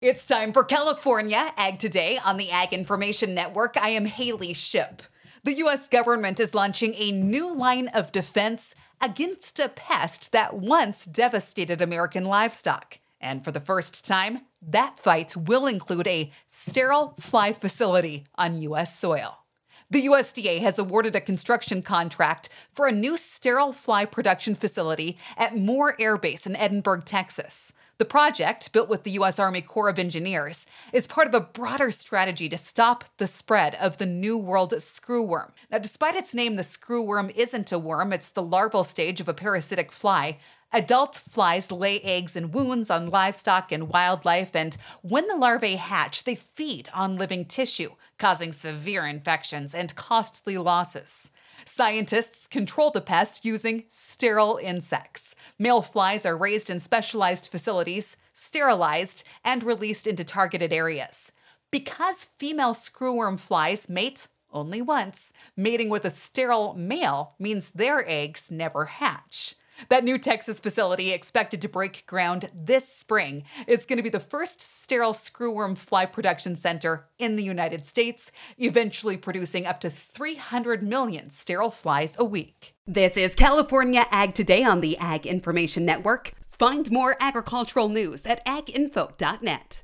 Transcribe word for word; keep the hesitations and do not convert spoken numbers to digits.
It's time for California Ag Today on the Ag Information Network. I am Haley Ship. The U S government is launching a new line of defense against a pest that once devastated American livestock. And for the first time, that fight will include a sterile fly facility on U S soil. The U S D A has awarded a construction contract for a new sterile fly production facility at Moore Air Base in Edinburgh, Texas. The project, built with the U S Army Corps of Engineers, is part of a broader strategy to stop the spread of the New World screwworm. Now, despite its name, the screwworm isn't a worm. It's the larval stage of a parasitic fly. Adult flies lay eggs in wounds on livestock and wildlife, and when the larvae hatch, they feed on living tissue, causing severe infections and costly losses. Scientists control the pest using sterile insects. Male flies are raised in specialized facilities, sterilized, and released into targeted areas. Because female screwworm flies mate only once, mating with a sterile male means their eggs never hatch. That new Texas facility, expected to break ground this spring, is going to be the first sterile screwworm fly production center in the United States, eventually producing up to three hundred million sterile flies a week. This is California Ag Today on the Ag Information Network. Find more agricultural news at ag info dot net.